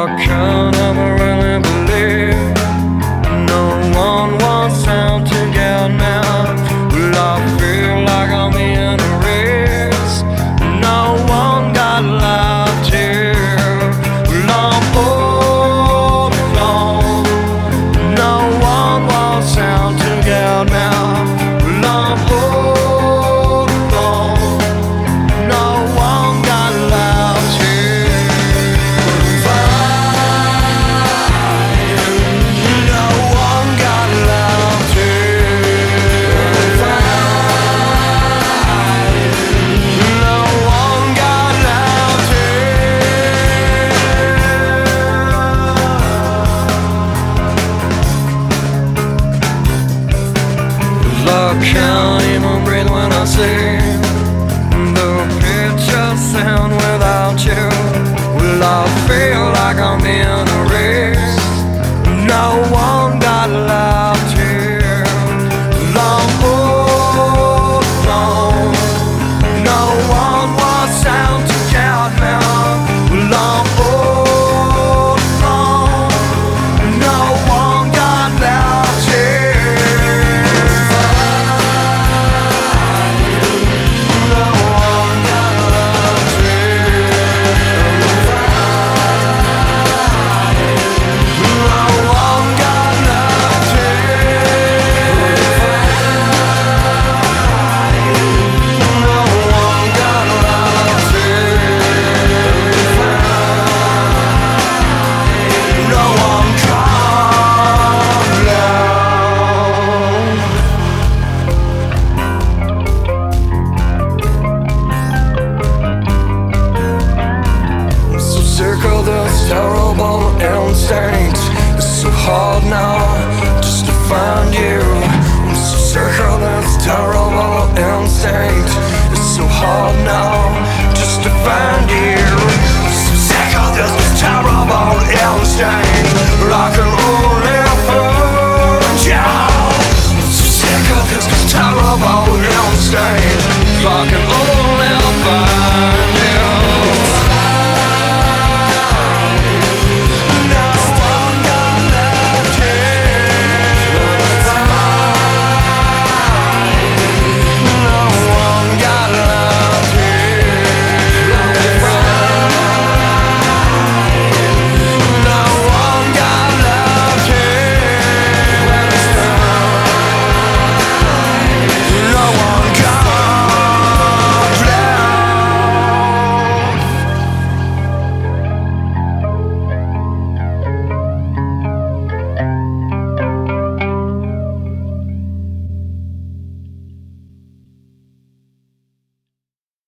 can't ever really believe no one wants out to get me. Well, I feel like I'm in a race. No one got left here. Well, I'm all alone. No one wants out to get me. Well, I'm all alone. No one got left here. No one got left here. No one got left here. I can't even breathe when I sing the picture sound without you. Well, I feel like I'm in a race. No one got left here. Long all alone. No one was out to get me. Well, I'm all alone. No one got left here. No one got left here. No one got left here. No one got left here. No one I'm so sick of this terrible instinct. It's so hard now just to find you. I'm so sick of this terrible instinct. It's so hard now just to find you. I'm so sick of this terrible instinct. But I can only find you. I'm so sick of this terrible instinct. But I can only